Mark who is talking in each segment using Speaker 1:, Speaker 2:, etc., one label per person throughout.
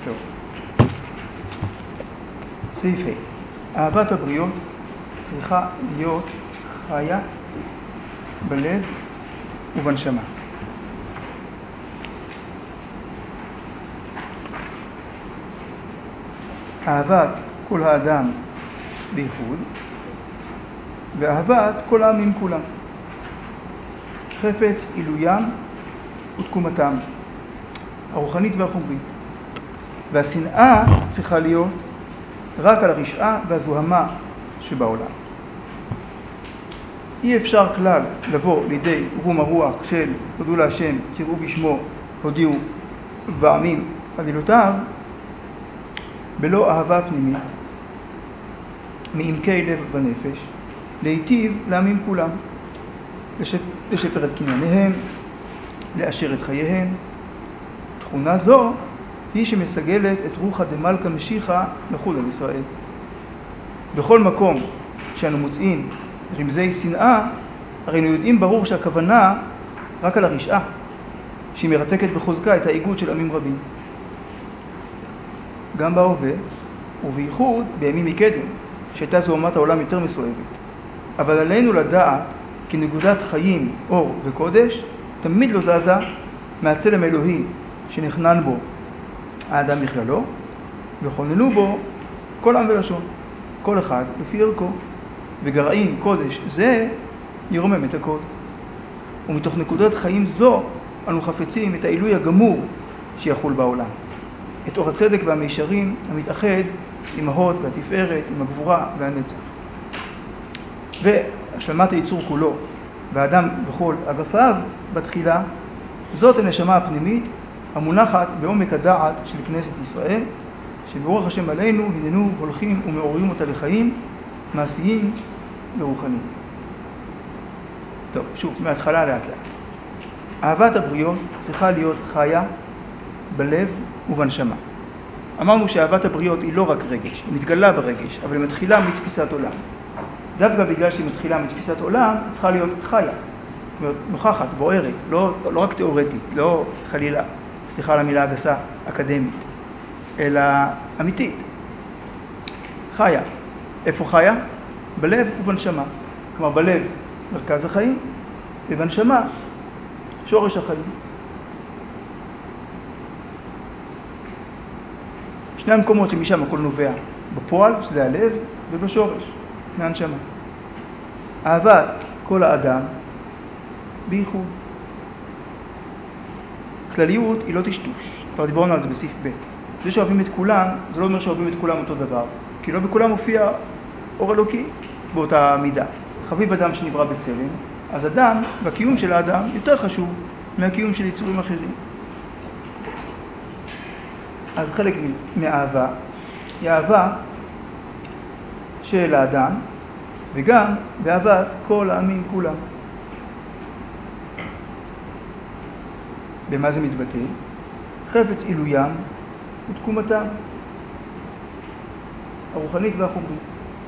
Speaker 1: טוב. סעיף ה'. אהבת הבריות צריכה להיות חיה בלב ובנשמה. אהבת כל האדם בייחוד, ואהבת כל העמים כולם. חפץ עילוים ותקומתם, הרוחנית והחומרית. והשנאה צריכה להיות רק על הרשעה והזוהמה שבעולם. אי אפשר כלל לבוא לידי רום הרוח של הודו להשם, קראו בשמו, הודיעו בעמים עלילותיו, בלא אהבה פנימית, מעמקי לב ונפש, להיטיב לעמים כולם, לשפר את קנייניהם, לאשר את חייהם. תכונה זו היא שמסגלת את רוחא דמלכא משיחא לחול על ישראל. בכל מקום שאנו מוצאים רמזי שנאה, הרי אנו יודעים ברור שהכוונה רק על הרשעה, שהיא מרתקת בחוזקה את האיגוד של עמים רבים. גם בהווה, ובייחוד בימים מקדם, שהייתה זוהמת העולם יותר מסואבת. אבל עלינו לדעת כי נקודת חיים, אור וקודש, תמיד לא זזה מהצלם האלוהי שנחנן בו האדם בכללו, וכוננו בו כל עם ולשון, כל אחד לפי ערכו, וגרעין קודש זה ירומם את הכל. ומתוך נקודת חיים זו אנו חפצים את העילוי הגמור שיחול בעולם, את אור הצדק והמישרים המתאחד עם ההוד והתפארת, עם הגבורה והנצח. והשלמת היצור כולו, והאדם בכל אגפיו בתחילה, זאת הנשמה הפנימית המונחת בעומק הדעת של כנסת ישראל, שברוח השם עלינו הננו הולכים ומעוררים אותה לחיים מעשיים ורוחניים. טוב, שוב, מההתחלה לאט לאט. אהבת הבריות צריכה להיות חיה בלב ובנשמה. אמרנו שאהבת הבריות היא לא רק רגש, היא מתגלה ברגש, אבל היא מתחילה מתפיסת עולם. דווקא בגלל שהיא מתחילה מתפיסת עולם, היא צריכה להיות חיה. זאת אומרת, נוכחת, בוערת, לא רק תיאורטית, לא חלילה, סליחה על המילה הגסה, אקדמית, אלא אמיתית. חיה. איפה חיה? בלב ובנשמה. כלומר, בלב מרכז החיים, ובנשמה שורש החיים. שני המקומות שמשם הכל נובע, בפועל, שזה הלב, ובשורש, מהנשמה. אהבת כל האדם בייחוד. כלליות היא לא טשטוש, כבר דיברנו על זה בסעיף ב'. זה שאוהבים את כולם, זה לא אומר שאוהבים את כולם אותו דבר, כי לא בכולם מופיע אור אלוקי באותה מידה. חביב אדם שנברא בצלם, אז אדם והקיום של האדם יותר חשוב מהקיום של יצורים אחרים. אז חלק מהאהבה היא אהבה של האדם, וגם באהבת כל העמים כולם. במה זה מתבטא? חפץ עילוים ותקומתם, הרוחנית והחומרית.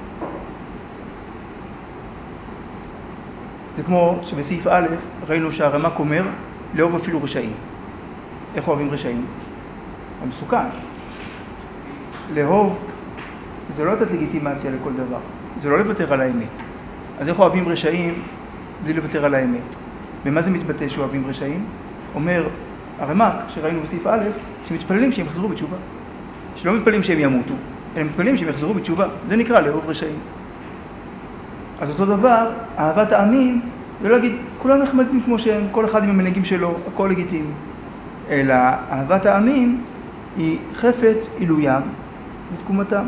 Speaker 1: זה כמו שבסעיף א' ראינו שהרמ"ק אומר לאהוב אפילו רשעים. איך אוהבים רשעים? המסוכן. לאהוב זה לא לתת לגיטימציה לכל דבר, זה לא לוותר על האמת. אז איך אוהבים רשעים בלי לוותר על האמת? במה זה מתבטא שאוהבים רשעים? אומר הרמ"ק שראינו בסעיף א', שמתפללים שהם יחזרו בתשובה. שלא מתפללים שהם ימותו, אלא מתפללים שהם יחזרו בתשובה. זה נקרא לאהוב רשעים. אז אותו דבר, אהבת העמים, זה לא להגיד, כולם נחמדים כמו שהם, כל אחד עם המנהגים שלו, הכל לגיטימי. אלא אהבת העמים היא חפץ עילוים ותקומתם.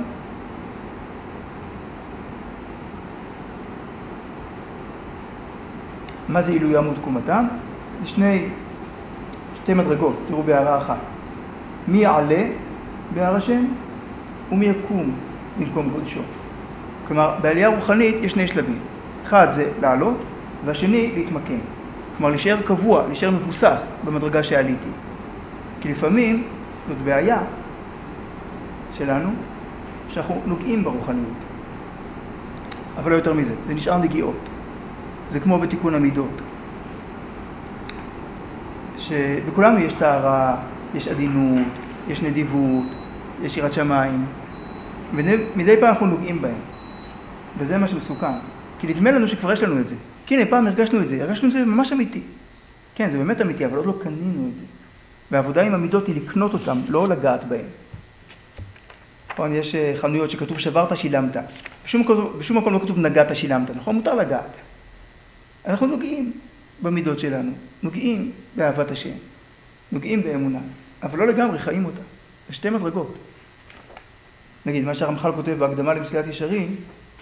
Speaker 1: מה זה עילוים ותקומתם? זה שתי מדרגות, תראו בהערה אחת. מי יעלה בהר השם ומי יקום במקום קודשו. כלומר, בעלייה רוחנית יש שני שלבים. אחד זה לעלות, והשני להתמקם. כלומר, להישאר קבוע, להישאר מבוסס במדרגה שעליתי. כי לפעמים זאת בעיה שלנו, שאנחנו נוגעים ברוחניות. אבל לא יותר מזה, זה נשאר נגיעות. זה כמו בתיקון המידות. שבכולנו יש טהרה, יש עדינות, יש נדיבות, יש יראת שמיים, ומדי פעם אנחנו נוגעים בהם. וזה מה שמסוכן. כי נדמה לנו שכבר יש לנו את זה. כי הנה, פעם הרגשנו את זה ממש אמיתי. כן, זה באמת אמיתי, אבל עוד לא קנינו את זה. והעבודה עם המידות היא לקנות אותם, לא לגעת בהם. נכון, יש חנויות שכתוב שברת, שילמת. בשום מקום לא כתוב נגעת, שילמת. נכון, מותר לגעת. אנחנו נוגעים במידות שלנו, נוגעים באהבת השם, נוגעים באמונה, אבל לא לגמרי חיים אותה. זה שתי מדרגות. נגיד, מה שהרמח"ל כותב בהקדמה למסילת ישרים,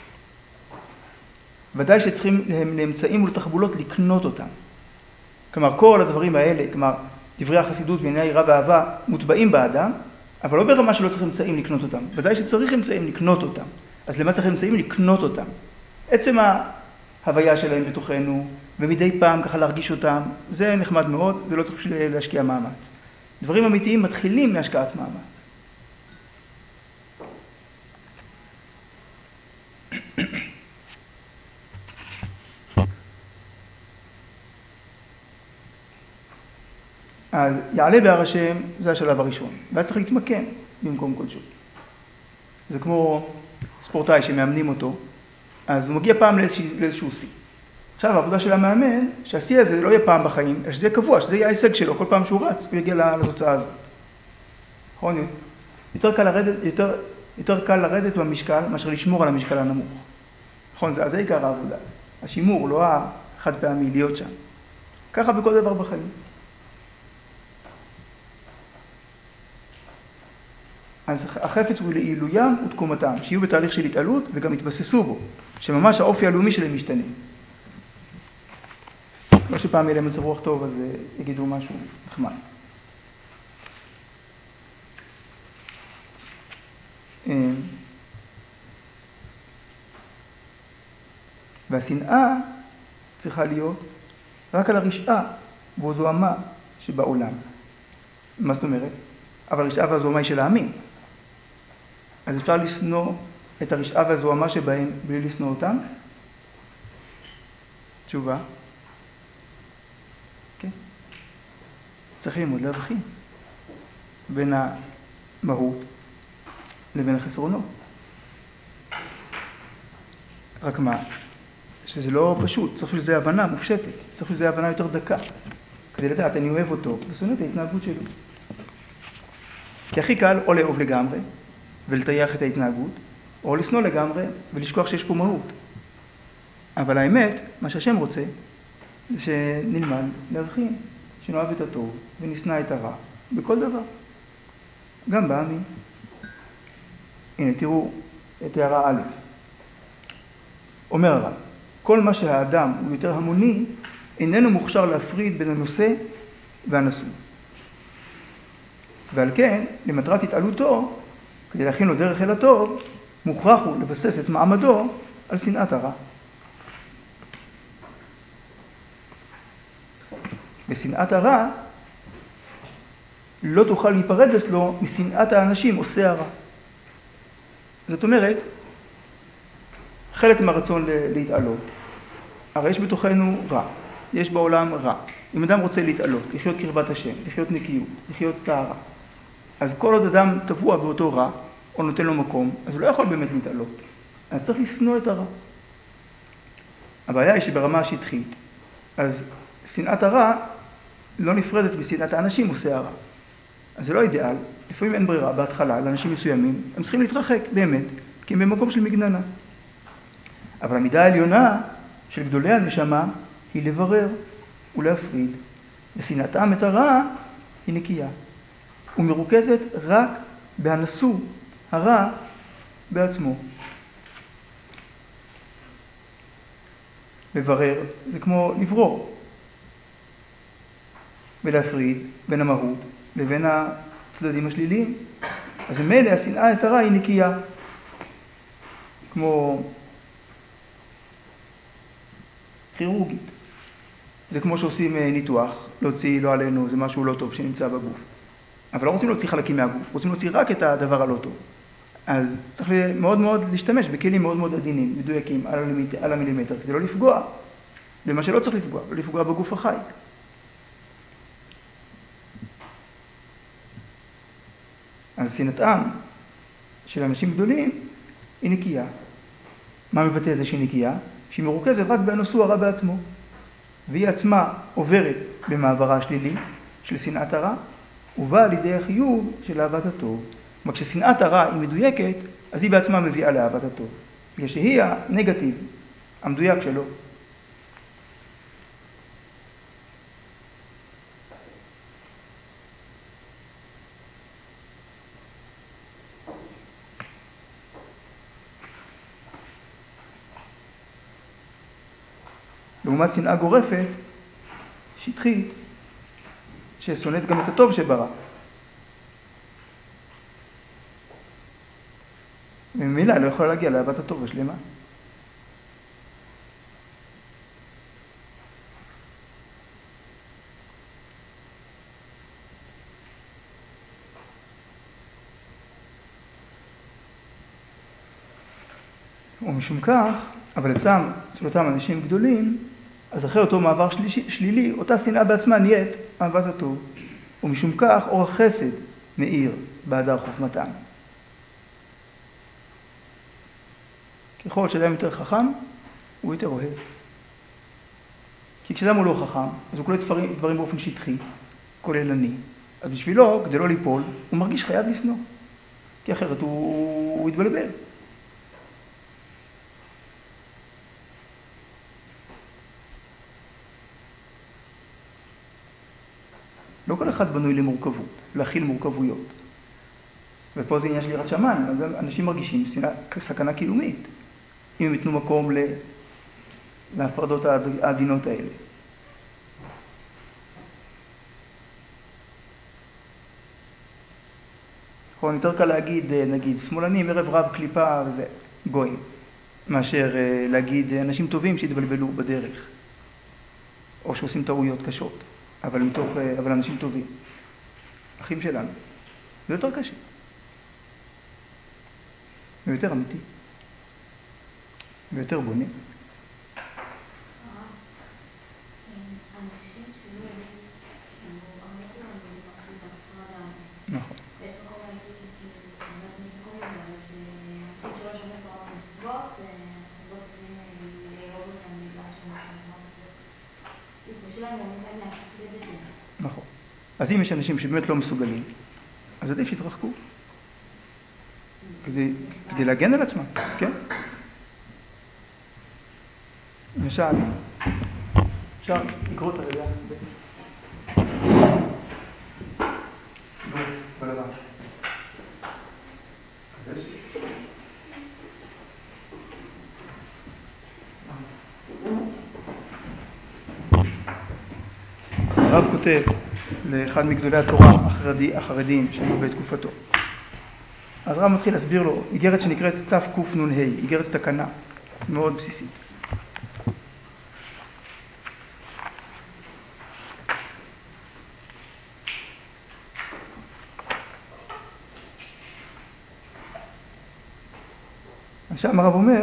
Speaker 1: ודאי שצריכים לאמצעים ולתחבולות לקנות אותם. כלומר, כל הדברים האלה, כלומר, דברי החסידות וענייני היראה ואהבה מוטבעים באדם, אבל לא ברמה שלא צריך אמצעים לקנות אותם. ודאי שצריך אמצעים לקנות אותם. אז למה צריך אמצעים לקנות אותם? עצם ההוויה שלהם בתוכנו, ומדי פעם ככה להרגיש אותם, זה נחמד מאוד, זה לא צריך להשקיע מאמץ. דברים אמיתיים מתחילים מהשקעת מאמץ. אז יעלה בהר השם, זה השלב הראשון. ואז צריך להתמקם במקום קודשו. זה כמו ספורטאי שמאמנים אותו, אז הוא מגיע פעם לאיזשהו שיא. עכשיו העבודה של המאמן, שהשיא הזה לא יהיה פעם בחיים, אלא שזה יהיה קבוע, שזה יהיה ההישג שלו, כל פעם שהוא רץ, הוא יגיע לתוצאה הזאת. נכון? יותר קל לרדת במשקל, מאשר לשמור על המשקל הנמוך. נכון? אז זה עיקר העבודה. השימור, לא החד פעמי, להיות שם. ככה בכל דבר בחיים. אז החפץ הוא לעילוים ותקומתם, שיהיו בתהליך של התעלות וגם יתבססו בו, שממש האופי הלאומי שלהם משתנה. לא שפעם יהיה להם מצב רוח טוב, אז יגידו משהו נחמד. והשנאה צריכה להיות רק על הרשעה והזוהמה שבעולם. מה זאת אומרת? אבל הרשעה והזוהמה היא של העמים. אז אפשר לשנוא את הרשעה והזוהמה שבהם בלי לשנוא אותם? תשובה. כן. צריך ללמוד להבחין בין המהות לבין החסרונות. רק מה? שזה לא פשוט, צריך שזה הבנה מופשטת, צריך שזה הבנה יותר דקה. כדי לדעת, אני אוהב אותו, ושונא את ההתנהגות שלו. כי הכי קל או לאהוב לגמרי, ולטייח את ההתנהגות, או לשנוא לגמרי, ולשכוח שיש פה מהות. אבל האמת, מה שהשם רוצה, זה שנלמד להבחין, שנאהב את הטוב, ונשנא את הרע, בכל דבר. גם בעמים. הנה, תראו את הערה א'. אומר הרב, כל מה שהאדם הוא יותר המוני, איננו מוכשר להפריד בין הנושא והנשוא. ועל כן, למטרת התעלותו, כדי להכין לו דרך אל הטוב, מוכרח הוא לבסס את מעמדו על שנאת הרע. ושנאת הרע לא תוכל להיפרד אצלו משנאת האנשים עושי הרע. זאת אומרת, חלק מהרצון להתעלות. הרי יש בתוכנו רע, יש בעולם רע. אם אדם רוצה להתעלות, לחיות קרבת השם, לחיות נקיות, לחיות טהרה, אז כל עוד אדם טבוע באותו רע, או נותן לו מקום, אז הוא לא יכול באמת להתעלות. אז צריך לשנוא את הרע. הבעיה היא שברמה השטחית, אז שנאת הרע לא נפרדת משנאת האנשים עושי הרע. אז זה לא אידיאל, לפעמים אין ברירה בהתחלה, לאנשים מסוימים, הם צריכים להתרחק באמת, כי הם במקום של מגננה. אבל המידה העליונה של גדולי הנשמה היא לברר ולהפריד, ושנאתם את הרע היא נקייה, ומרוכזת רק בהנשוא הרע בעצמו. לברר זה כמו לברור ולהפריד בין המהות לבין הצדדים השליליים. אז ממילא השנאה את הרע היא נקייה, כמו כירורגית. זה כמו שעושים ניתוח, להוציא לא עלינו, זה משהו לא טוב שנמצא בגוף. אבל לא רוצים להוציא חלקים מהגוף, רוצים להוציא רק את הדבר הלא טוב. אז צריך מאוד מאוד להשתמש בכלים מאוד מאוד עדינים, מדויקים, על המילימטר, כדי לא לפגוע במה שלא צריך לפגוע, לא לפגוע בגוף החי. אז שנאתם של אנשים גדולים היא נקייה. מה מבטא זה שהיא נקייה? שהיא מרוכזת רק באנוסו הרע בעצמו. והיא עצמה עוברת במעברה השלילי של שנאת הרע, ובאה לידי החיוב של אהבת הטוב. אבל כששנאת הרע היא מדויקת, אז היא בעצמה מביאה לאהבת הטוב. בגלל שהיא הנגטיב, המדויק שלו. לעומת שנאה גורפת, שטחית, ששונאת גם את הטוב שברא. וממילא לא יכולה להגיע לאהבת הטוב השלמה. ומשום כך, אבל אצל אותם אנשים גדולים, אז אחרי אותו מעבר שלילי, אותה שנאה בעצמה נהיית אהבת הטוב. ומשום כך, אור החסד מאיר בהדר חוכמתם. ככל שאדם יותר חכם, הוא יותר אוהב. כי כשאדם הוא לא חכם, אז הוא קולט דברים באופן שטחי, כוללני. אז בשבילו, כדי לא ליפול, הוא מרגיש חייב לשנוא. כי אחרת הוא יתבלבל. לא כל אחד בנוי למורכבות, להכיל מורכבויות. ופה זה עניין של יראת שמיים, אנשים מרגישים סכנה קיומית, אם הם יתנו מקום להפרדות העדינות האלה. נכון, יותר קל להגיד, נגיד, שמאלנים, ערב רב, קליפה וזה, גויים, מאשר להגיד אנשים טובים שהתבלבלו בדרך, או שעושים טעויות קשות. אבל אנשים טובים, אחים שלנו, זה יותר קשה, ויותר אמיתי, ויותר בונה.
Speaker 2: אנשים שלא יודעים, אבל לא כולם יודעים מה זה הפרדה.
Speaker 1: נכון.
Speaker 2: יש מקום להגיד, יש מקום לזה, שאנשים שלא שומעים תורה ומצוות, אנחנו לא צריכים לאהוב אותם בגלל שהם שומעים תורה ומצוות. קשה להם הרבה פעמים להפריד את זה.
Speaker 1: נכון. אז אם יש אנשים שבאמת לא מסוגלים, אז עדיף שיתרחקו. כדי להגן על עצמם, כן? למשל, אפשר לקרוא את הרגע בלבן. הרב כותב לאחד מגדולי התורה החרדים שהיו בתקופתו. אז הרב מתחיל להסביר לו איגרת שנקראת תקנ"ה, איגרת תקנה, מאוד בסיסית. עכשיו הרב אומר,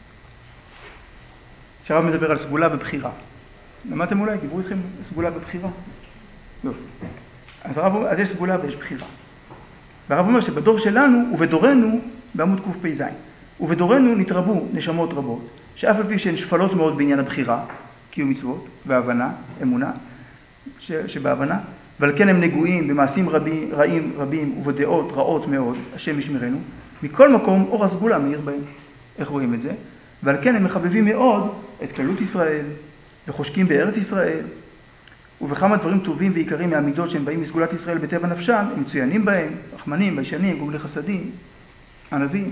Speaker 1: שהרב מדבר על סגולה בבחירה. למדתם אולי? דיברו איתכם סגולה בבחירה? יופי. אז יש סגולה ויש בחירה. והרב אומר שבדור שלנו ובדורנו, בעמוד קפ"ז, ובדורנו נתרבו נשמות רבות, שאף על פי שהן שפלות מאוד בעניין הבחירה, קיום מצוות והבנה, אמונה, שבהבנה, ועל כן הם נגועים במעשים רבים ובדעות רעות מאוד, השם ישמרנו, מכל מקום אור הסגולה מאיר בהם. איך רואים את זה? ועל כן הם מחבבים מאוד את כללות ישראל, וחושקים בארץ ישראל, ובכמה דברים טובים ועיקרים מהמידות שהם באים מסגולת ישראל בטבע נפשם, הם מצוינים בהם, רחמנים, ביישנים, גומלי חסדים, ענבים,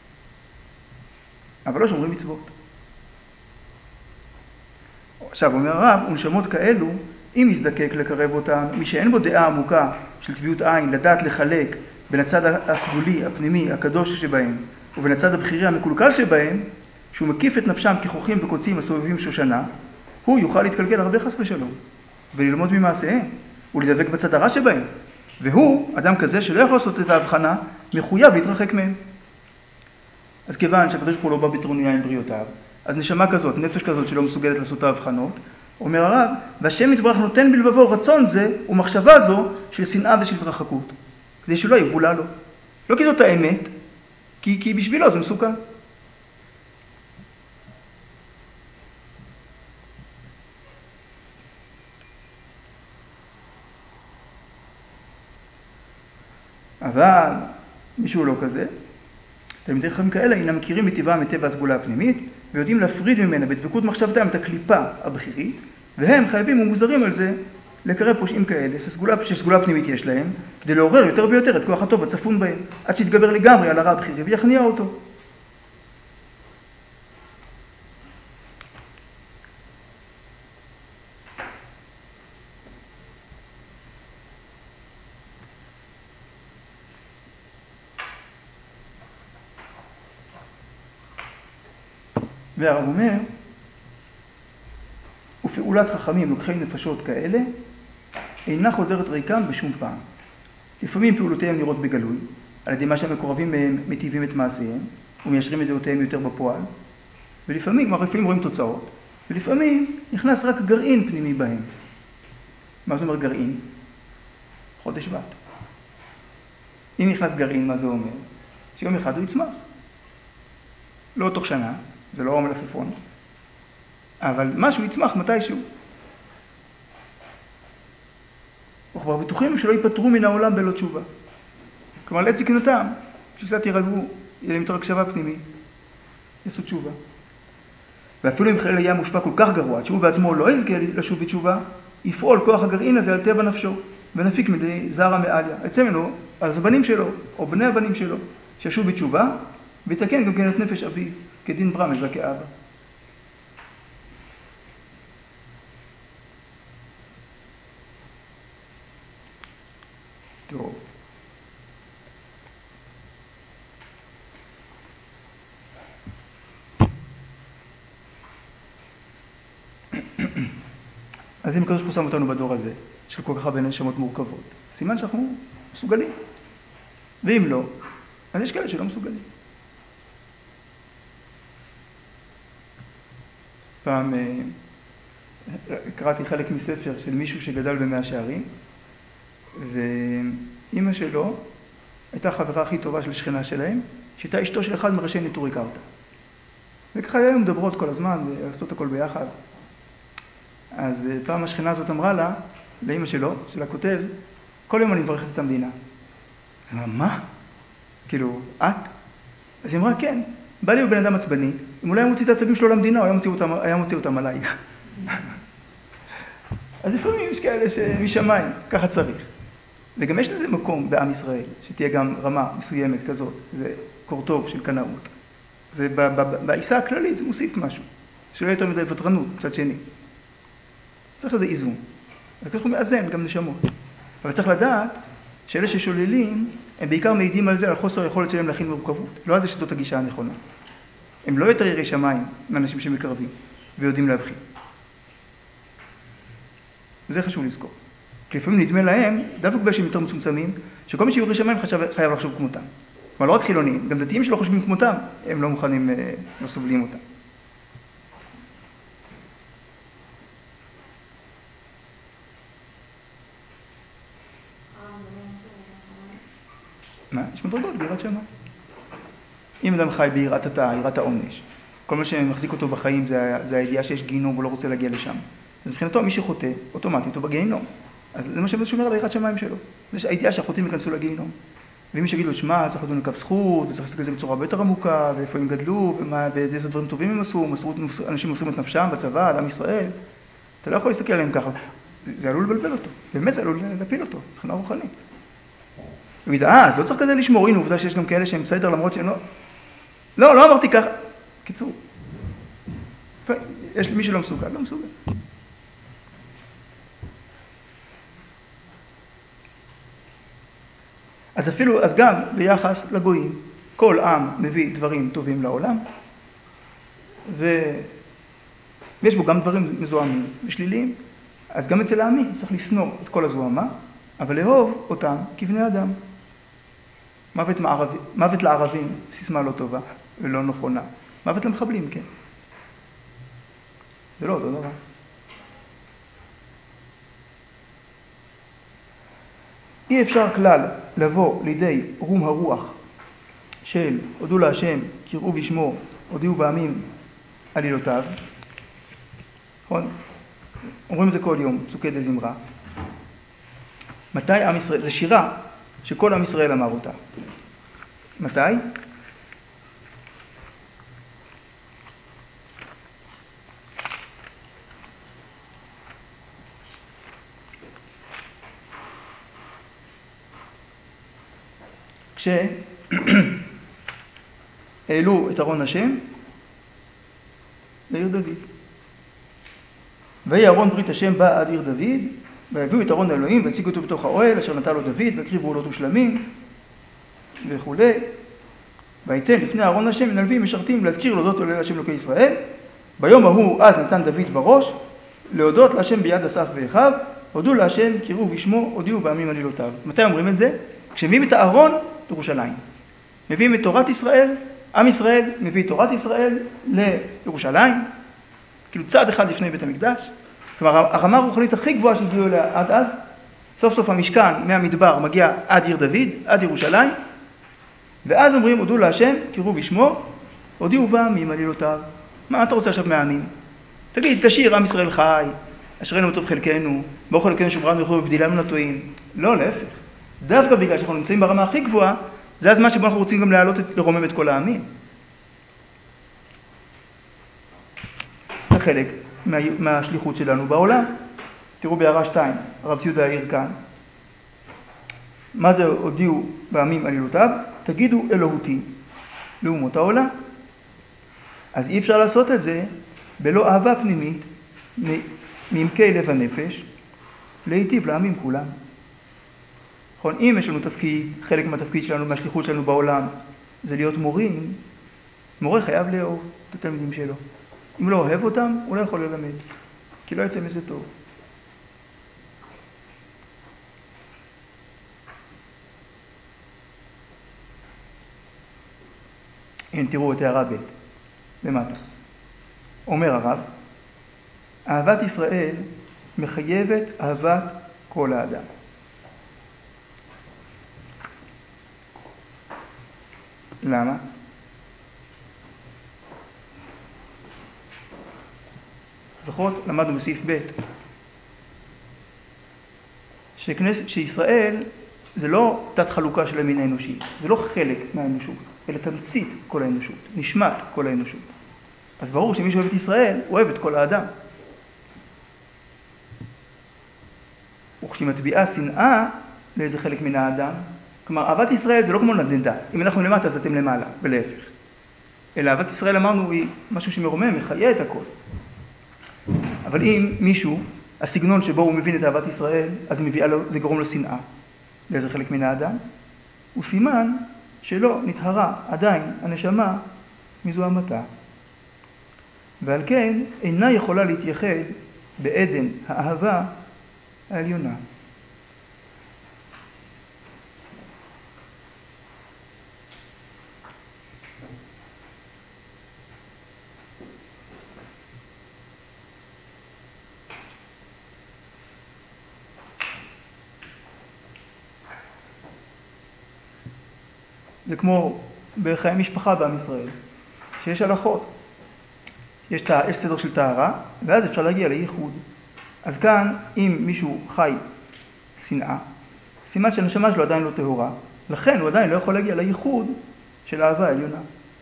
Speaker 1: אבל לא שומרים מצוות. עכשיו, אומר הרב, ונשמות כאלו, אם יזדקק לקרב אותם, מי שאין בו דעה עמוקה של טביעות עין, לדעת לחלק בין הצד הסגולי, הפנימי, הקדוש שבהם, ובין הצד הבחירי המקולקל שבהם, שהוא מקיף את נפשם ככוכים וקוצים הסובבים שושנה, הוא יוכל להתקלקל הרבה חס ושלום, וללמוד ממעשיהם, ולדבק בצד הרע שבהם. והוא, אדם כזה שלא יכול לעשות את ההבחנה, מחויב להתרחק מהם. אז כיוון שהקדוש ברוך הוא לא בא בטרוניה עם בריאותיו, אז נשמה כזאת, נפש כזאת שלא מסוגלת לעשות את ההבחנות, אומר הרב, והשם יתברך נותן בלבבו רצון זה ומחשבה זו של שנאה ושל התרחקות, כדי שלא יבולה לו. לא כי זאת האמת, כי בשבילו זה מסוכן. אבל מישהו לא כזה. תלמידי חכמים כאלה אינם מכירים מטבעם את טבע הסגולה הפנימית, ויודעים להפריד ממנה בדבקות מחשבתם את הקליפה הבכירית, והם חייבים ומוזרים על זה לקרב פושעים כאלה, שסגולה פנימית יש להם, כדי לעורר יותר ויותר את כוח הטוב הצפון בהם, עד שיתגבר לגמרי על הרע הבכירי ויכניע אותו. והרב אומר, ופעולת חכמים לוקחי נפשות כאלה אינה חוזרת ריקם בשום פעם. לפעמים פעולותיהם נראות בגלוי, על ידי מה שהמקורבים מהם מטיבים את מעשיהם ומיישרים את דעותיהם יותר בפועל, ולפעמים רואים תוצאות, ולפעמים נכנס רק גרעין פנימי בהם. מה זה אומר גרעין? חודש שבט. אם נכנס גרעין, מה זה אומר? שיום אחד הוא יצמח. לא תוך שנה, זה לא מלפפון, אבל משהו יצמח מתישהו. וכבר בטוחים שלא ייפטרו מן העולם בלא תשובה. כלומר, לעת זקנתם, שקצת יירגעו, יהיה להם יותר הקשבה פנימית, יעשו תשובה. ואפילו אם חלילה יהיה מושפע כל כך גרוע, שהוא בעצמו לא יזכה לשוב בתשובה, יפעול כוח הגרעין הזה על טבע נפשו, ונפיק מדי זרע מעליה. יצא ממנו, אז הבנים שלו, או בני הבנים שלו, שישוב בתשובה, ויתקן גם כן את נפש אביו, כדין ברמז וכאבא. טוב. אז אם הקדוש ברוך הוא שם אותנו בדור הזה, של כל כך הרבה נשמות מורכבות, סימן שאנחנו מסוגלים. ואם לא, אז יש כאלה שלא מסוגלים. פעם קראתי חלק מספר של מישהו שגדל במאה שערים, ואימא שלו הייתה חברה הכי טובה של שכנה שלהם, שהייתה אשתו של אחד מראשי נטורי קרתא. וככה היו מדברות כל הזמן, ועשות הכל ביחד. אז פעם השכנה הזאת אמרה לה, לאמא שלו, שלה כותב, כל יום אני מברכת את המדינה. אז אמרה, מה? כאילו, את? אז היא אמרה, כן, בא לי הוא בן אדם עצבני, אם אולי היה מוציא את העצבים שלו למדינה, הוא היה מוציא אותם עליי. אז לפעמים יש כאלה שמשמיים, ככה צריך. וגם יש לזה מקום בעם ישראל, שתהיה גם רמה מסוימת כזאת, זה קורטוב של קנאות. זה בעיסה הכללית, זה מוסיף משהו, שלא יהיה יותר מדי ותרנות, קצת שני. צריך איזה איזון. אז ככה הוא מאזן גם נשמות. אבל צריך לדעת שאלה ששוללים, הם בעיקר מעידים על זה, על חוסר היכולת שלהם להכין מורכבות. לא על זה שזאת הגישה הנכונה. הם לא יותר יראי שמיים מאנשים שמקרבים, ויודעים להבחין. זה חשוב לזכור. כי לפעמים נדמה להם, דווקא בגלל שהם יותר מצומצמים, שכל מי שיראי שמיים חייב לחשוב כמותם. כלומר, לא רק חילונים, גם דתיים שלא חושבים כמותם, הם לא מוכנים, לא סובלים אותם. מה? יש מדרגות ביראת שמיים. אם אדם חי ביראת התא, יראת העונש, כל מה שמחזיק אותו בחיים זה הידיעה שיש גיהינום והוא לא רוצה להגיע לשם. אז מבחינתו מי שחוטא, אוטומטית הוא בגיהינום. אז זה מה שומר על יראת שמיים שלו. זה הידיעה שהחוטאים ייכנסו לגיהינום. ואם מי שיגיד לו, שמע, צריך לדון לקו זכות, וצריך לעשות את זה בצורה הרבה יותר עמוקה, ואיפה הם גדלו, ואיזה דברים טובים הם עשו, אנשים מוסרים את נפשם בצבא, על עם ישראל. אתה לא יכול להסתכל עליהם ככה. זה עלול לבלבל אותו. באמת זה עלול להפיל אותו, מבחינה רוחנית. הוא ידע, אז לא צריך כזה לשמור, הנה עובדה שיש גם כאלה שהם בסדר למרות שהם לא... לא אמרתי ככה. קיצור. יש מי שלא מסוגל, לא מסוגל. אז אפילו, אז גם ביחס לגויים, כל עם מביא דברים טובים לעולם, ויש בו גם דברים מזוהמים ושליליים, אז גם אצל העמים צריך לשנוא את כל הזוהמה, אבל לאהוב אותם כבני אדם. מוות לערבים, סיסמה לא טובה ולא נכונה. מוות למחבלים, כן. זה לא אותו דבר. אי אפשר כלל לבוא לידי רום הרוח של הודו להשם, קראו בשמו, הודיעו בעמים עלילותיו. נכון? אומרים את זה כל יום, פסוקי דזמרה. מתי עם ישראל, זה שירה שכל עם ישראל אמר אותה. מתי? כשהעלו את ארון השם לעיר דוד. ויהי ארון ברית השם בא עד עיר דוד, והביאו את ארון האלוהים והציגו אותו בתוך האוהל אשר נטל לו דוד, והקריבו עולות ושלמים וכו'. ויתן לפני ארון השם מנלווים משרתים להזכיר להודות להלל השם אלוקי ישראל. ביום ההוא אז נתן דוד בראש להודות להשם ביד אסף ואחיו, הודו להשם, קראו בשמו, הודיעו בעמים עלילותיו. מתי אומרים את זה? כשמביאים את הארון לירושלים. מביאים את תורת ישראל, עם ישראל מביא את תורת ישראל לירושלים, כאילו צעד אחד לפני בית המקדש. כלומר, הרמה הרוחנית הכי גבוהה שהגיעו אליה עד אז, סוף סוף המשכן מהמדבר מגיע עד עיר דוד, עד ירושלים, ואז אומרים, הודו להשם, קראו בשמו, הודיעו בעמים עלילותיו. מה אתה רוצה עכשיו מהעמים? תגיד, תשיר, עם ישראל חי, אשרינו וטוב חלקנו, ברוך חלקנו שברנו וכו' ובדילנו לטועים. לא, להפך. דווקא בגלל שאנחנו נמצאים ברמה הכי גבוהה, זה הזמן שבו אנחנו רוצים גם לרומם את כל העמים. זה חלק מהשליחות שלנו בעולם. תראו בהערה 2, הרב ציודה העיר כאן. מה זה הודיעו בעמים עלילותיו? תגידו אלוהותי לאומות העולם. אז אי אפשר לעשות את זה בלא אהבה פנימית מעמקי לב הנפש להיטיב לעמים כולם. נכון, אם יש לנו תפקיד, חלק מהתפקיד שלנו, מהשליחות שלנו בעולם, זה להיות מורים, מורה חייב לאהוב את התלמידים שלו. אם לא אוהב אותם, הוא לא יכול ללמד, כי לא יצא מזה טוב. הנה תראו את הערה ב' למטה. אומר הרב, אהבת ישראל מחייבת אהבת כל האדם. למה? זוכרות, למדנו בסעיף ב' שישראל זה לא תת חלוקה של המין האנושי, זה לא חלק מהאנושות, אלא תמצית כל האנושות, נשמת כל האנושות. אז ברור שמי שאוהב את ישראל, הוא אוהב את כל האדם. וכשהיא מטביעה שנאה לאיזה חלק מן האדם, כלומר, אהבת ישראל זה לא כמו נדנדה. אם אנחנו למטה, אז אתם למעלה, ולהפך. אלא אהבת ישראל, אמרנו, היא משהו שמרומם, מחיה את הכל. אבל אם מישהו, הסגנון שבו הוא מבין את אהבת ישראל, אז זה גורם לו שנאה לאיזה חלק מן האדם, הוא סימן שלא נטהרה עדיין הנשמה מזוהמתה. ועל כן אינה יכולה להתייחד בעדן האהבה העליונה. זה כמו בחיי משפחה בעם ישראל, שיש הלכות. יש סדר של טהרה, ואז אפשר להגיע לייחוד. אז כאן, אם מישהו חי שנאה, סימן שהנשמה שלו עדיין לא טהורה, לכן הוא עדיין לא יכול להגיע לייחוד של האהבה העליונה.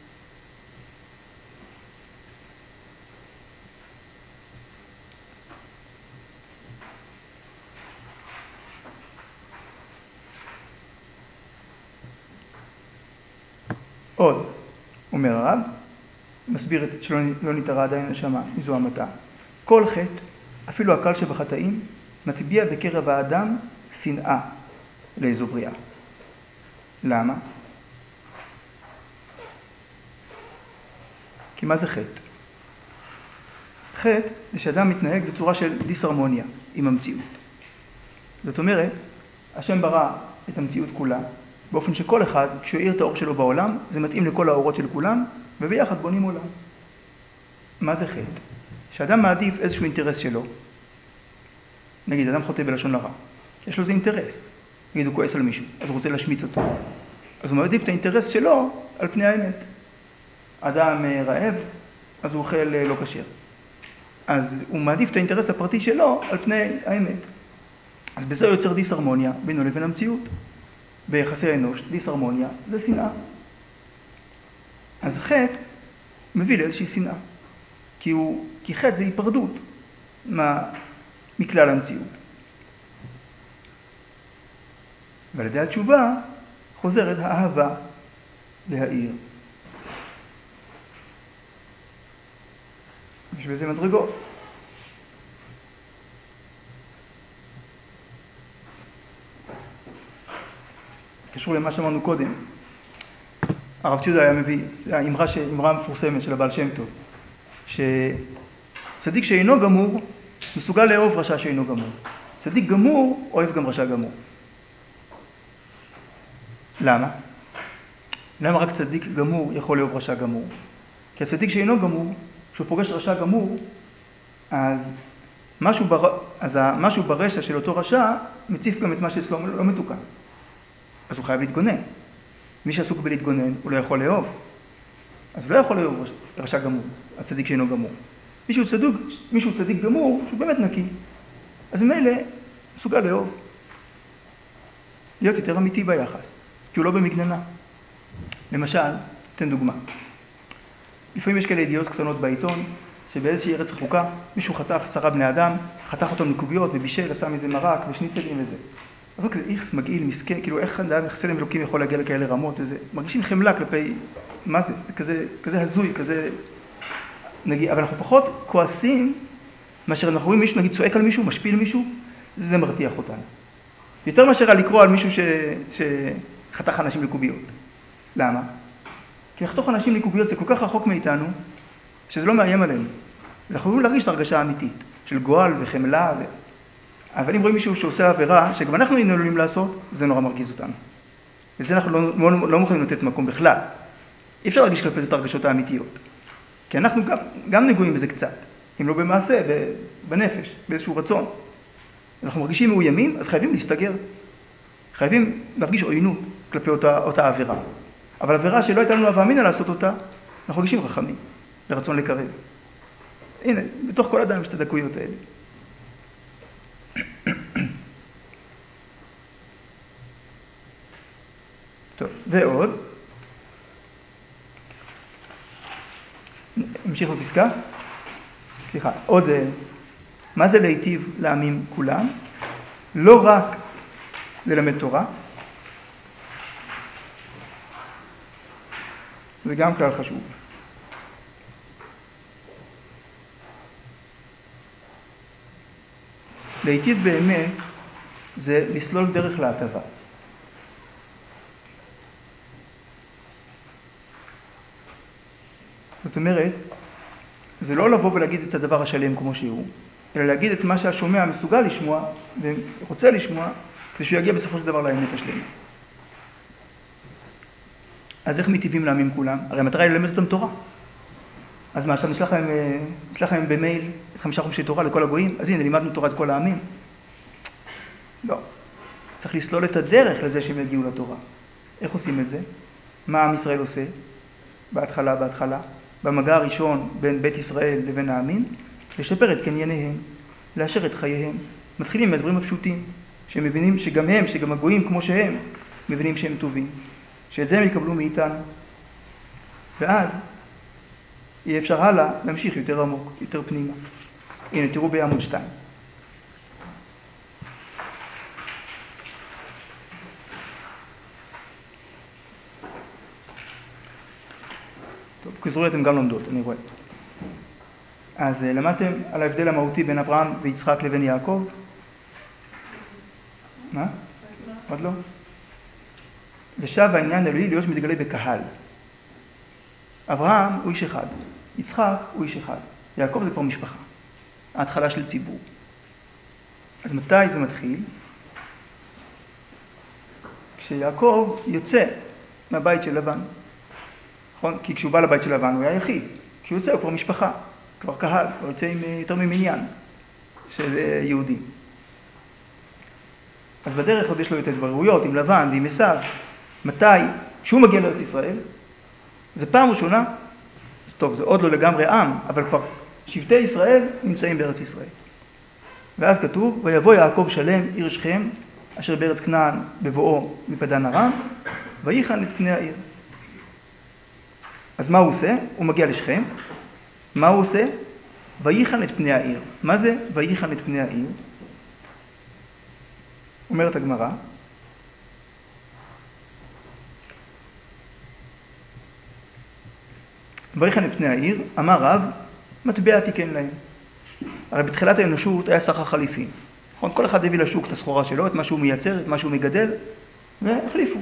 Speaker 1: עוד, אומר הרב, מסביר שלא נטהרה עדיין הנשמה מזוהמתה. כל חטא, אפילו הקל שבחטאים, מטביע בקרב האדם שנאה לאיזו בריאה. למה? כי מה זה חטא? חטא זה שאדם מתנהג בצורה של דיסהרמוניה עם המציאות. זאת אומרת, השם ברא את המציאות כולה, באופן שכל אחד, כשהוא יאיר את האור שלו בעולם, זה מתאים לכל האורות של כולם, וביחד בונים עולם. מה זה חטא? שאדם מעדיף איזשהו אינטרס שלו, נגיד, אדם חוטא בלשון הרע, יש לו זה אינטרס. נגיד, הוא כועס על מישהו, אז הוא רוצה להשמיץ אותו. אז הוא מעדיף את האינטרס שלו על פני האמת. אדם רעב, אז הוא אוכל לא כשר. אז הוא מעדיף את האינטרס הפרטי שלו על פני האמת. אז בזה יוצר דיסהרמוניה בינו לבין המציאות. ביחסי האנוש, דיסהרמוניה זה שנאה. אז החטא מביא לאיזושהי שנאה. כי חטא זה היפרדות מכלל המציאות. ועל ידי התשובה חוזרת האהבה להאיר. יש בזה מדרגות. קשור למה שאמרנו קודם. הרב ציודה היה מביא, זו האמרה המפורסמת של הבעל שם טוב, שצדיק שאינו גמור מסוגל לאהוב רשע שאינו גמור. צדיק גמור אוהב גם רשע גמור. למה? למה רק צדיק גמור יכול לאהוב רשע גמור? כי הצדיק שאינו גמור, כשהוא פוגש רשע גמור, אז משהו ברשע של אותו רשע מציף גם את מה שאצלו לא מתוקן. אז הוא חייב להתגונן. מי שעסוק בלהתגונן, הוא לא יכול לאהוב. אז הוא לא יכול לאהוב רשע גמור, הצדיק שאינו גמור. מישהו צדיק גמור, שהוא באמת נקי. אז ממילא מסוגל לאהוב. להיות יותר אמיתי ביחס, כי הוא לא במגננה. למשל, תן דוגמה. לפעמים יש כאלה ידיעות קטנות בעיתון, שבאיזושהי ארץ רחוקה, מישהו חתך 10 בני אדם, חתך אותם לקוביות ובישל, עשה מזה מרק ושניצלים וזה. אז הוא כזה איכס מגעיל, מסכן, כאילו איך צלם אלוקים יכול להגיע לכאלה רמות וזה. מרגישים חמלה כלפי, מה זה? כזה הזוי, כזה... נגיד, אבל אנחנו פחות כועסים, מאשר אנחנו רואים מישהו, נגיד, צועק על מישהו, משפיל מישהו, זה מרתיח אותנו. יותר מאשר לקרוא על מישהו שחתך אנשים לקוביות. למה? כי לחתוך אנשים לקוביות זה כל כך רחוק מאיתנו, שזה לא מאיים עלינו. אנחנו יכולים להרגיש את הרגשה האמיתית, של גועל וחמלה. אבל אם רואים מישהו שעושה עבירה, שגם אנחנו היינו עלולים לעשות, זה נורא מרגיז אותנו. וזה אנחנו לא מוכנים לתת מקום בכלל. אי אפשר להרגיש כלפי זה את הרגשות האמיתיות. כי אנחנו גם נגועים בזה קצת, אם לא במעשה, בנפש, באיזשהו רצון. אנחנו מרגישים מאוימים, אז חייבים להסתגר. חייבים להרגיש עוינות כלפי אותה עבירה. אבל עבירה שלא הייתה לנו אמינה לעשות אותה, אנחנו מרגישים רחמים, לרצון לקרב. הנה, בתוך כל אדם יש את הדקויות האלה. טוב, ועוד. נמשיך בפסקה. סליחה, עוד, מה זה להיטיב לעמים כולם? לא רק ללמד תורה, זה גם כלל חשוב. להיטיב באמת זה לסלול דרך להטבה. זאת אומרת, זה לא לבוא ולהגיד את הדבר השלם כמו שהוא, אלא להגיד את מה שהשומע מסוגל לשמוע ורוצה לשמוע, כדי שהוא יגיע בסופו של דבר לאמת השלמה. אז איך מיטיבים לעמים כולם? הרי המטרה היא ללמד אותם תורה. אז מה, עכשיו נשלח להם במייל את 5 חומשי תורה לכל הגויים? אז הנה, לימדנו תורה את כל העמים. לא. צריך לסלול את הדרך לזה שהם יגיעו לתורה. איך עושים את זה? מה עם ישראל עושה? בהתחלה, במגע הראשון בין בית ישראל לבין העמים, לשפר את קנייניהם, לאשר את חייהם. מתחילים מהדברים הפשוטים, שהם מבינים שגם הגויים כמו שהם, מבינים שהם טובים. שאת זה הם יקבלו מאיתנו. ואז יהיה אפשר הלאה להמשיך יותר עמוק, יותר פנימה. הנה, תראו בעמוד 2. טוב, כזרוי אתם גם לומדות, אני רואה. אז למדתם על ההבדל המהותי בין אברהם ויצחק לבין יעקב? מה? עוד לא? ושב העניין אלוהי להיות מתגלה בקהל. אברהם הוא איש אחד, יצחק הוא איש אחד, יעקב זה כבר משפחה, ההתחלה של ציבור. אז מתי זה מתחיל? כשיעקב יוצא מהבית של לבן. נכון? כי כשהוא בא לבית של לבן הוא היה יחיד. כשהוא יוצא הוא כבר משפחה, כבר קהל, הוא יוצא עם יותר ממניין של יהודים. אז בדרך עוד יש לו יותר התבררויות עם לבן ועם עשיו, מתי? כשהוא מגיע לארץ ישראל, זה פעם ראשונה, טוב, זה עוד לא לגמרי עם, אבל כבר שבטי ישראל נמצאים בארץ ישראל. ואז כתוב, ויבוא יעקב שלם עיר שכם, אשר בארץ כנען בבואו מפדן ארם, ויחן את פני העיר. אז מה הוא עושה? הוא מגיע לשכם. מה הוא עושה? ויחן את פני העיר. מה זה ויחן את פני העיר? אומרת הגמרא, ויחן את פני העיר, אמר רב, מטבע תיקן להם. הרי בתחילת האנושות היה סחר חליפין. נכון? כל אחד הביא לשוק את הסחורה שלו, את מה שהוא מייצר, את מה שהוא מגדל, והחליפו.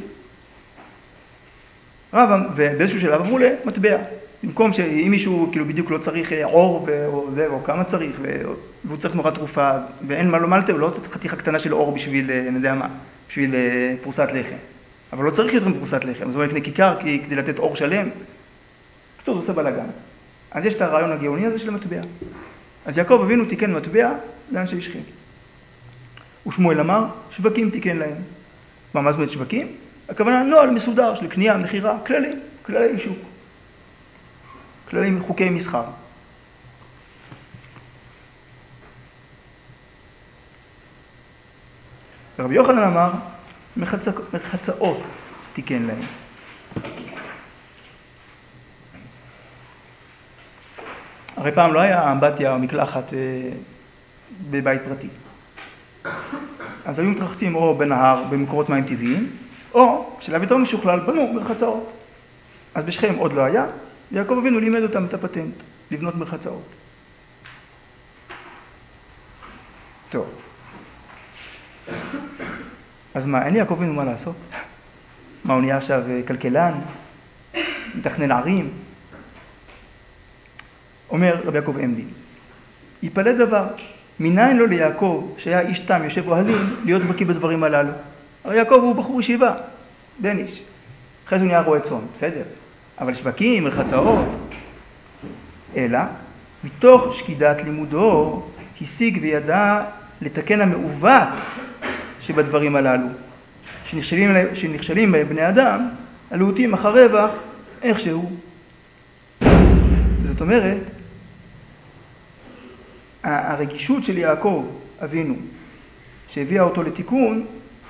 Speaker 1: ובאיזשהו שלב אמרו למטבע. במקום שאם מישהו כאילו בדיוק לא צריך עור או כמה צריך, והוא צריך נורא תרופה, ואין מה לומלת, הוא לא צריך חתיכה קטנה של עור בשביל, אני יודע מה, בשביל פרוסת לחם. אבל לא צריך יותר מפרוסת לחם, אז הוא יקנה כיכר כדי לתת עור שלם. קצור, זה עושה בלגן. אז יש את הרעיון הגאוני הזה של המטבע. אז יעקב אבינו תיקן מטבע לאנשי שכם. ושמואל אמר, שווקים תיקן להם. מה זאת אומרת שווקים? הכוונה נוהל מסודר של קנייה, מחירה, כללי שוק. כללי חוקי מסחר. רבי יוחנן אמר, מחצאות תיקן להם. הרי פעם לא היה אמבטיה או מקלחת בבית פרטי. אז היו מתרחצים או בנהר, במקורות מים טבעיים, או שלב יותר משוכלל בנו מרחצאות. אז בשכם עוד לא היה, ויעקב אבינו לימד אותם את הפטנט, לבנות מרחצאות. טוב. אז מה, אין לי יעקב אבינו מה לעשות? מה, הוא נהיה עכשיו כלכלן? מתכנן ערים? אומר רבי יעקב עמדי, יפלא דבר, מניין לו ליעקב, שהיה איש תם יושב אוהלים, להיות בקיא בדברים הללו. הרי יעקב הוא בחור ישיבה, בן איש. אחרי זה הוא נהיה רועה צאן, בסדר. אבל שווקים, רחצאות. אלא, מתוך שקידת לימודו, השיג וידע לתקן המעוות שבדברים הללו. שנכשלים בני אדם, הלעוטים אחר רווח, איכשהו. זאת אומרת, הרגישות של יעקב אבינו, שהביאה אותו לתיקון,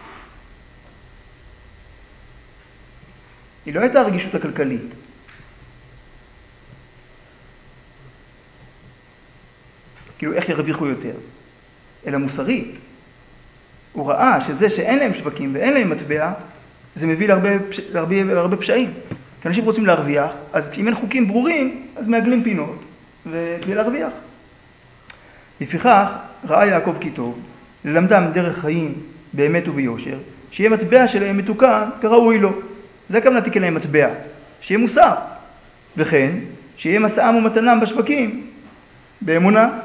Speaker 1: היא לא הייתה הרגישות הכלכלית. כאילו איך ירוויחו יותר, אלא מוסרית. הוא ראה שזה שאין להם שווקים ואין להם מטבע, זה מביא להרבה פשעים. כי אנשים רוצים להרוויח, אז אם אין חוקים ברורים, אז מעגלים פינות, וכדי להרוויח. לפיכך, ראה יעקב כי טוב, ללמדם דרך חיים באמת וביושר, שיהיה מטבע שלהם מתוקן כראוי לו. זה הכוונה תיקן להם מטבע, שיהיה מוסר. וכן, שיהיה מסעם ומתנם בשווקים, באמונה.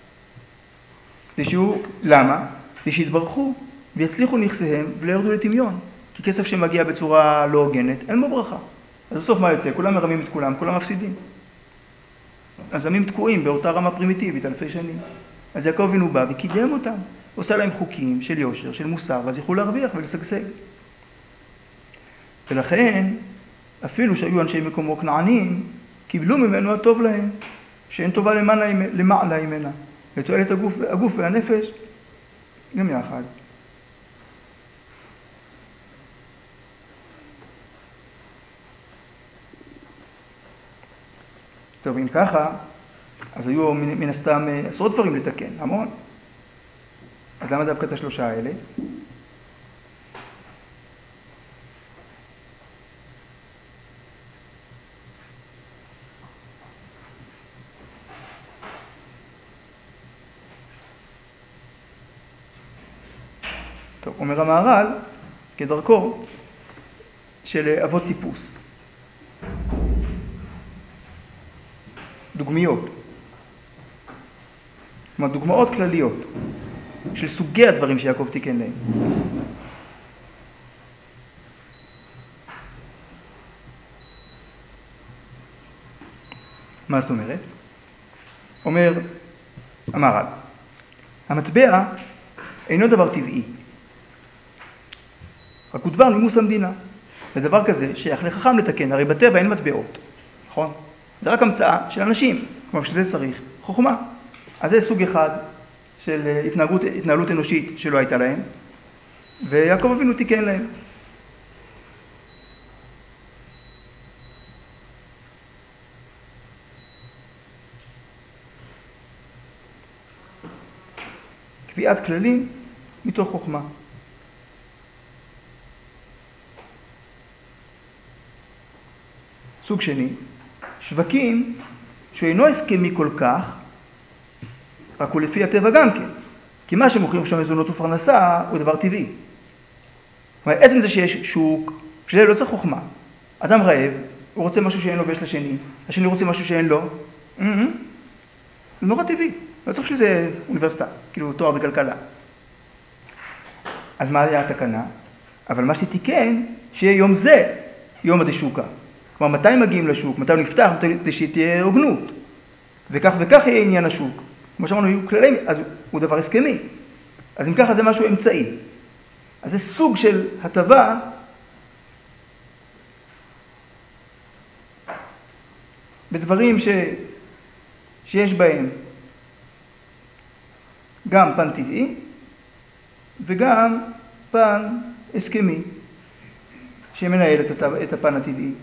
Speaker 1: למה? שיתברכו ויצליחו נכסיהם ולא ירדו לטמיון. כי כסף שמגיע בצורה לא הוגנת, אין בו ברכה. אז בסוף מה יוצא? כולם מרמים את כולם, כולם מפסידים. אז עמים תקועים באותה רמה פרימיטיבית אלפי שנים. אז יעקב אבינו בא וקידם אותם. עושה להם חוקים של יושר, של מוסר, ואז יוכלו להרוויח ולשגשג. ולכן, אפילו שהיו אנשי מקומו כנענים, קיבלו ממנו הטוב להם, שאין טובה למעלה ממנה, לתועלת הגוף והנפש, גם יחד. טוב, אם ככה, אז היו מן הסתם עשרות דברים לתקן, המון. אז למה דווקא את השלושה האלה? טוב, אומר המהר"ל, כדרכו, של אבות טיפוס. דוגמיות. כלומר, דוגמאות כלליות של סוגי הדברים שיעקב תיקן להם. מה זאת אומרת? אומר המהר"ל, המטבע אינו דבר טבעי, רק הוא דבר נימוס המדינה. ודבר כזה שייך לחכם לתקן, הרי בטבע אין מטבעות, נכון? זה רק המצאה של אנשים, כלומר שזה צריך חוכמה. אז זה סוג אחד של התנהלות אנושית שלא הייתה להם, ויעקב אבינו תיקן להם. קביעת כללים מתוך חוכמה. סוג שני, שווקים שהוא אינו הסכמי כל כך, רק הוא לפי הטבע גם כן. כי מה שמוכרים שם מזונות ופרנסה הוא דבר טבעי. אבל עצם זה שיש שוק, שזה לא צריך חוכמה. אדם רעב, הוא רוצה משהו שאין לו ויש לשני, השני רוצה משהו שאין לו. זה נורא טבעי. לא צריך שזה אוניברסיטה, כאילו תואר בכלכלה. אז מה היה התקנה? אבל מה שתיקן, שיהיה יום זה, יום הדשוקה. כלומר, מתי מגיעים לשוק? מתי הוא נפתח? מתי שתהיה הוגנות? וכך וכך יהיה עניין השוק. כמו שאמרנו, יהיו כללים, אז הוא דבר הסכמי. אז אם ככה זה משהו אמצעי. אז זה סוג של הטבה בדברים שיש בהם גם פן טבעי וגם פן הסכמי שמנהל את הפן הטבעי.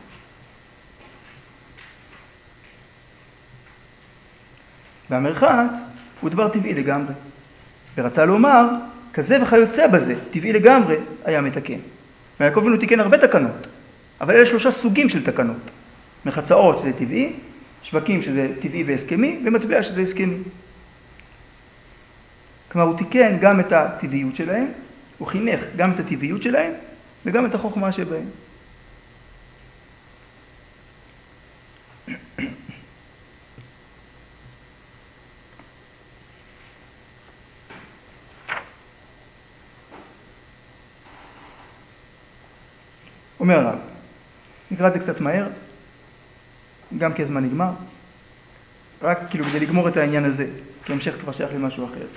Speaker 1: והמרחץ הוא דבר טבעי לגמרי. ורצה לומר, כזה וכיוצא בזה, טבעי לגמרי, היה מתקן. ויעקב אבינו תיקן הרבה תקנות, אבל אלה 3 סוגים של תקנות. מחצאות שזה טבעי, שווקים שזה טבעי והסכמי, ומטבע שזה הסכמי. כלומר, הוא תיקן גם את הטבעיות שלהם, הוא חינך גם את הטבעיות שלהם, וגם את החוכמה שבהם. אומר הרב, נקרא את זה קצת מהר, גם כי הזמן נגמר, רק כאילו כדי לגמור את העניין הזה, כי המשך כבר שייך למשהו אחר.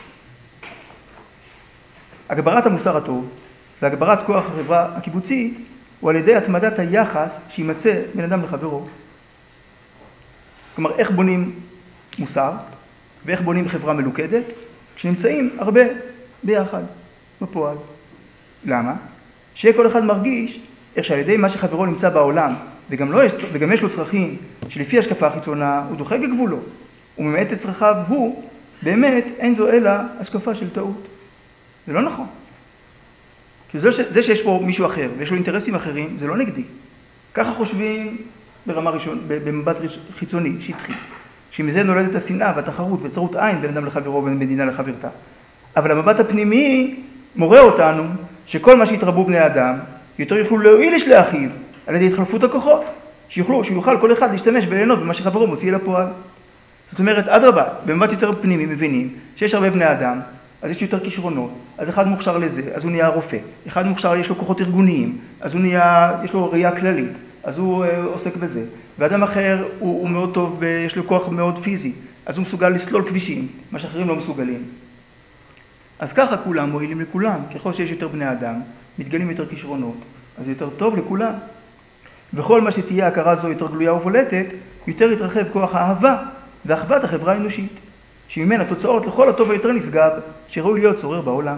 Speaker 1: הגברת המוסר הטוב והגברת כוח החברה הקיבוצית הוא על ידי התמדת היחס שימצא בין אדם לחברו. כלומר, איך בונים מוסר ואיך בונים חברה מלוכדת כשנמצאים הרבה ביחד בפועל. למה? שכל אחד מרגיש איך שעל ידי מה שחברו נמצא בעולם וגם יש לו צרכים שלפי השקפה החיצונה הוא דוחק גבולו וממעט את צרכיו הוא באמת אין זו אלא השקפה של טעות. זה לא נכון. כי זה שיש פה מישהו אחר ויש לו אינטרסים אחרים זה לא נגדי. ככה חושבים ברמה ראשון, במבט חיצוני, שטחי. שמזה נולדת השנאה והתחרות וצרות עין בין אדם לחברו ובין מדינה לחברתה. אבל המבט הפנימי מורה אותנו שכל מה שהתרבו בני אדם יותר יוכלו להועיל לאחיו על ידי התחלפות הכוחות, שיוכל כל אחד להשתמש וליהנות במה שחברו מוציא לפועל. זאת אומרת, אדרבה, במבט יותר פנימי מבינים שיש הרבה בני אדם, אז יש יותר כישרונות, אז אחד מוכשר לזה, אז הוא נהיה רופא, אחד מוכשר, יש לו כוחות ארגוניים, אז הוא נהיה, יש לו ראייה כללית, אז הוא עוסק בזה, ואדם אחר הוא מאוד טוב ויש לו כוח מאוד פיזי, אז הוא מסוגל לסלול כבישים, מה שאחרים לא מסוגלים. אז ככה כולם מועילים לכולם, ככל שיש יותר בני אדם, מתגלים יותר כישרונות, אז זה יותר טוב לכולם. וכל מה שתהיה הכרה זו יותר גלויה ובולטת, יותר יתרחב כוח האהבה ואחוות החברה האנושית, שממנה תוצאות לכל הטוב היותר נשגב, שראוי להיות צורר בעולם.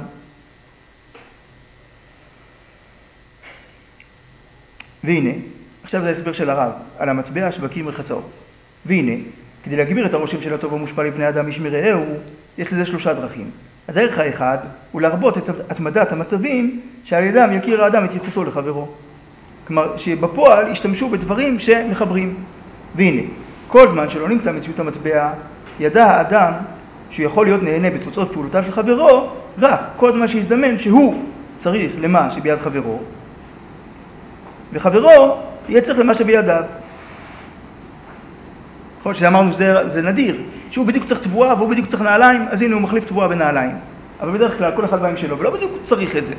Speaker 1: והנה, עכשיו זה ההסבר של הרב, על המטבע שווקים רחצאות. והנה, כדי להגביר את הרושם של הטוב המושפע לבני אדם איש מרעהו, יש לזה 3 דרכים. הדרך האחד הוא להרבות את התמדת המצבים שעל ידם יכיר האדם את ייחוסו לחברו. כלומר, שבפועל ישתמשו בדברים שמחברים. והנה, כל זמן שלא נמצא מציאות המטבע, ידע האדם שהוא יכול להיות נהנה בתוצאות פעולותיו של חברו, רק כל זמן שיזדמן שהוא צריך למה שביד חברו, וחברו יהיה צריך למה שבידיו. יכול להיות שאמרנו שזה נדיר, שהוא בדיוק צריך תבואה והוא בדיוק צריך נעליים, אז הנה הוא מחליף תבואה בנעליים. אבל בדרך כלל כל אחד בהם שלו, ולא בדיוק צריך את זה.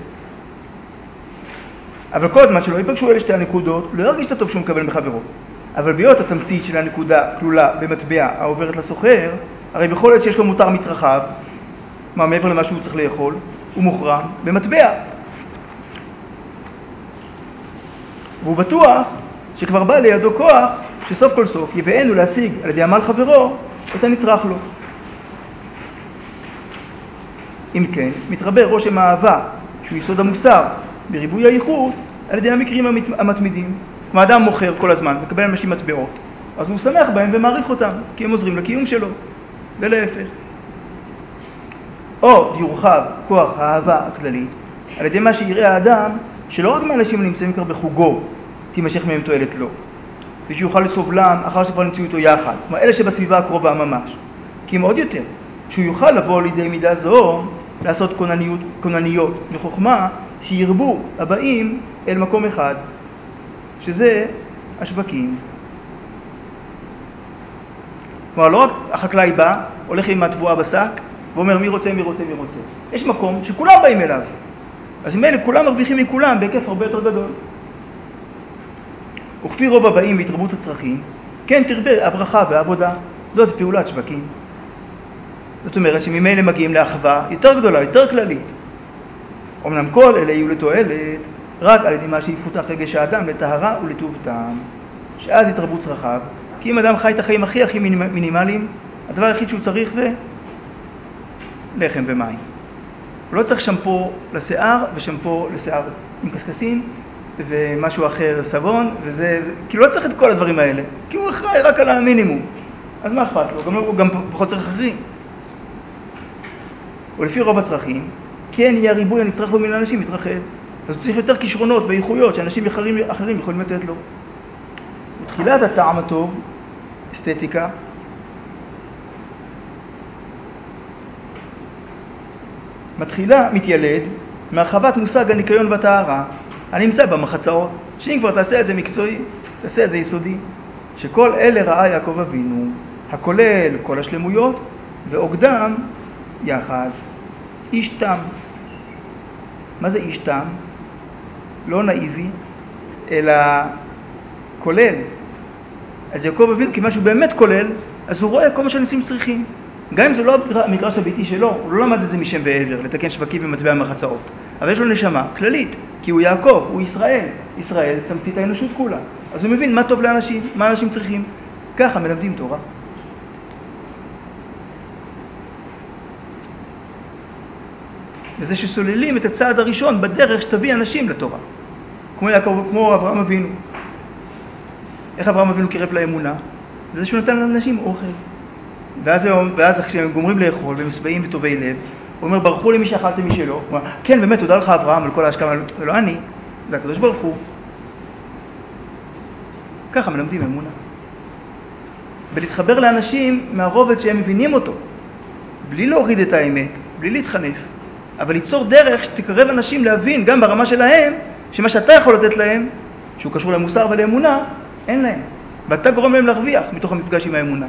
Speaker 1: אבל כל הזמן שלו ייפגשו אלה 2 הנקודות, לא ירגיש את הטוב שהוא מקבל מחברו. אבל בהיות התמצית של הנקודה כלולה במטבע העוברת לסוחר, הרי בכל עת שיש לו מותר מצרכיו, מה מעבר למה שהוא צריך לאכול, הוא מוחרם במטבע. והוא בטוח שכבר בא לידו כוח שסוף כל סוף יביאנו להשיג על ידי עמל חברו את הנצרך לו. אם כן, מתרבה רושם האהבה, שהוא יסוד המוסר, בריבוי הייחוד, על ידי המקרים המתמידים. אם האדם מוכר כל הזמן, מקבל אנשים מטבעות, אז הוא שמח בהם ומעריך אותם, כי הם עוזרים לקיום שלו, ולהפך. או יורחב כוח האהבה הכללית, על ידי מה שיראה האדם, שלא רק מאנשים הנמצאים כבר בחוגו, תימשך מהם תועלת לו, ושיוכל לסובלם אחר שכבר נמצאו איתו יחד, כמו אלה שבסביבה הקרובה ממש. כי אם עוד יותר, שהוא יוכל לבוא לידי מידה זו, לעשות כונניות מחוכמה, שירבו הבאים אל מקום אחד, שזה השווקים. כלומר, לא רק החקלאי בא, הולך עם התבואה בשק, ואומר מי רוצה, מי רוצה, מי רוצה. יש מקום שכולם באים אליו. אז אם אלה כולם מרוויחים מכולם בהיקף הרבה יותר גדול. וכפי רוב הבאים בהתרבות הצרכים, כן תרבה הברכה והעבודה. זאת פעולת שווקים. זאת אומרת שממילא מגיעים לאחווה יותר גדולה, יותר כללית. אמנם כל אלה יהיו לתועלת רק על ידי מה שיפותח רגש האדם לטהרה ולטוב טעם, שאז יתרבו צרכיו. כי אם אדם חי את החיים הכי מינימליים, הדבר היחיד שהוא צריך זה לחם ומים. הוא לא צריך שמפו לשיער ושמפו לשיער עם קסקסים ומשהו אחר סבון, וזה, כי לא צריך את כל הדברים האלה, כי הוא אחראי רק על המינימום. אז מה אכפת לו? הוא גם פחות צריך אחרים. ולפי רוב הצרכים, כן יהיה הריבוי הנצרך בו מן האנשים מתרחב. אז הוא צריך יותר כישרונות ואיכויות שאנשים אחרים יכולים לתת לו. ותחילת הטעם הטוב, אסתטיקה, מתיילד מהרחבת מושג הניקיון והטהרה הנמצא במחצאות, שאם כבר תעשה את זה מקצועי, תעשה את זה יסודי, שכל אלה ראה יעקב אבינו, הכולל כל השלמויות ועוקדם יחד. איש תם. מה זה איש תם? לא נאיבי, אלא כולל. אז יעקב אבינו, כיוון שהוא באמת כולל, אז הוא רואה כל מה שאנשים צריכים. גם אם זה לא המגרש הביתי שלו, הוא לא למד את זה משם ועבר, לתקן שווקים ומטבע מחצאות. אבל יש לו נשמה כללית, כי הוא יעקב, הוא ישראל. ישראל תמצית האנושות כולה. אז הוא מבין מה טוב לאנשים, מה אנשים צריכים. ככה מלמדים תורה. וזה שסוללים את הצעד הראשון בדרך שתביא אנשים לתורה. כמו אברהם אבינו. איך אברהם אבינו קירב לאמונה? זה שהוא נתן לאנשים אוכל. ואז כשהם גומרים לאכול והם שבעים וטובי לב, הוא אומר, ברכו לי מי שאכלתם מי שלא. הוא אומר, כן, באמת, תודה לך אברהם על כל ההשקעה, ולא אני, זה הקדוש ברוך הוא. ככה מלמדים אמונה. ולהתחבר לאנשים מהרובד שהם מבינים אותו, בלי להוריד את האמת, בלי להתחנף, אבל ליצור דרך שתקרב אנשים להבין, גם ברמה שלהם, שמה שאתה יכול לתת להם, שהוא קשור למוסר ולאמונה, אין להם. ואתה גורם להם להרוויח מתוך המפגש עם האמונה.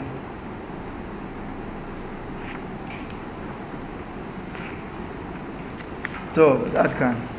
Speaker 1: טוב, אז עד כאן.